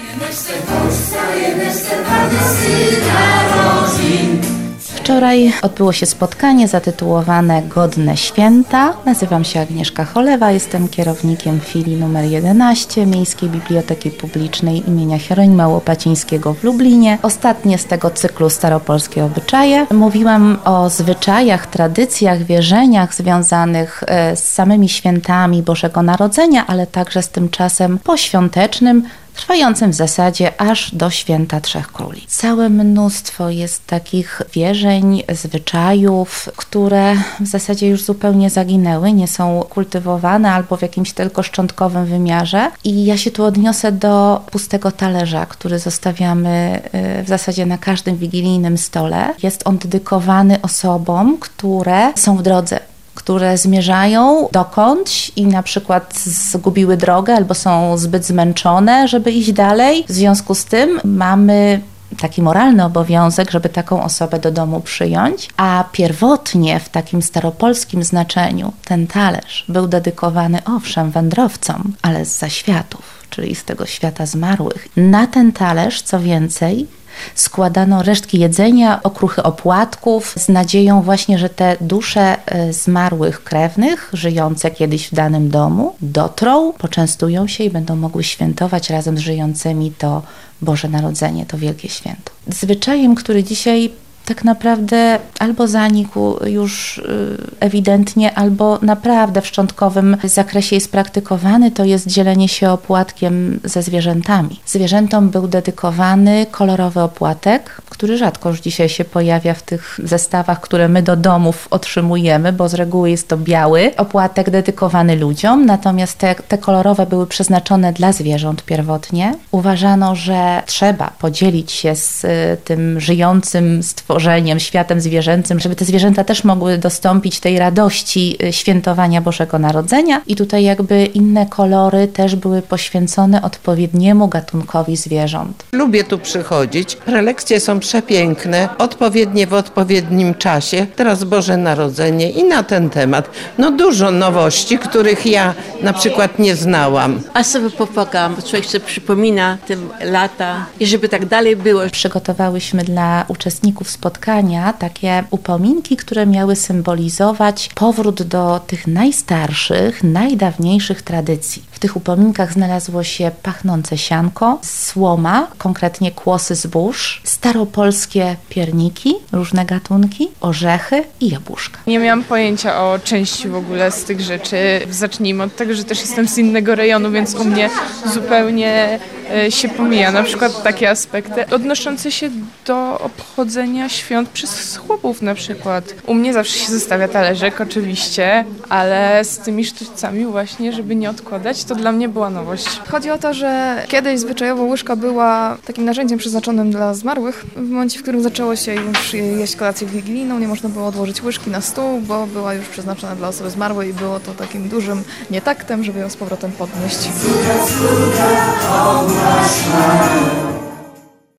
Wczoraj odbyło się spotkanie zatytułowane Godne Święta. Nazywam się Agnieszka Cholewa, jestem kierownikiem filii numer 11 Miejskiej Biblioteki Publicznej imienia Hieronima Łopacińskiego w Lublinie. Ostatnie z tego cyklu Staropolskie Obyczaje. Mówiłam o zwyczajach, tradycjach, wierzeniach związanych z samymi świętami Bożego Narodzenia, ale także z tym czasem poświątecznym, trwającym w zasadzie aż do Święta Trzech Króli. Całe mnóstwo jest takich wierzeń, zwyczajów, które w zasadzie już zupełnie zaginęły, nie są kultywowane albo w jakimś tylko szczątkowym wymiarze. I ja się tu odniosę do pustego talerza, który zostawiamy w zasadzie na każdym wigilijnym stole. Jest on dedykowany osobom, które są w drodze, które zmierzają dokądś i na przykład zgubiły drogę albo są zbyt zmęczone, żeby iść dalej. W związku z tym mamy taki moralny obowiązek, żeby taką osobę do domu przyjąć, a pierwotnie w takim staropolskim znaczeniu ten talerz był dedykowany owszem wędrowcom, ale z zaświatów, czyli z tego świata zmarłych. Na ten talerz, co więcej, składano resztki jedzenia, okruchy opłatków z nadzieją właśnie, że te dusze zmarłych krewnych, żyjące kiedyś w danym domu, dotrą, poczęstują się i będą mogły świętować razem z żyjącymi to Boże Narodzenie, to wielkie święto. Zwyczajem, który dzisiaj tak naprawdę albo zanikł już ewidentnie, albo naprawdę w szczątkowym zakresie jest praktykowany, to jest dzielenie się opłatkiem ze zwierzętami. Zwierzętom był dedykowany kolorowy opłatek, który rzadko już dzisiaj się pojawia w tych zestawach, które my do domów otrzymujemy, bo z reguły jest to biały opłatek dedykowany ludziom, natomiast te kolorowe były przeznaczone dla zwierząt pierwotnie. Uważano, że trzeba podzielić się z tym żyjącym stworzeniem, światem zwierzęcym, żeby te zwierzęta też mogły dostąpić tej radości świętowania Bożego Narodzenia i tutaj jakby inne kolory też były poświęcone odpowiedniemu gatunkowi zwierząt. Lubię tu przychodzić. Prelekcje są przepiękne, odpowiednie w odpowiednim czasie. Teraz Boże Narodzenie i na ten temat. No dużo nowości, których ja na przykład nie znałam. A sobie popłakałam, bo człowiek sobie przypomina te lata i żeby tak dalej było. Przygotowałyśmy dla uczestników spotkania takie upominki, które miały symbolizować powrót do tych najstarszych, najdawniejszych tradycji. W tych upominkach znalazło się pachnące sianko, słoma, konkretnie kłosy zbóż, staropolskie pierniki, różne gatunki, orzechy i jabłuszka. Nie miałam pojęcia o części w ogóle z tych rzeczy. Zacznijmy od tego, że też jestem z innego rejonu, więc u mnie zupełnie się pomija. Na przykład takie aspekty odnoszące się do obchodzenia świąt przez chłopów na przykład. U mnie zawsze się zostawia talerzek oczywiście, ale z tymi sztućcami właśnie, żeby nie odkładać, to dla mnie była nowość. Chodzi o to, że kiedyś zwyczajowo łyżka była takim narzędziem przeznaczonym dla zmarłych. W momencie, w którym zaczęło się już jeść kolację wigilijną, nie można było odłożyć łyżki na stół, bo była już przeznaczona dla osoby zmarłej i było to takim dużym nietaktem, żeby ją z powrotem podnieść.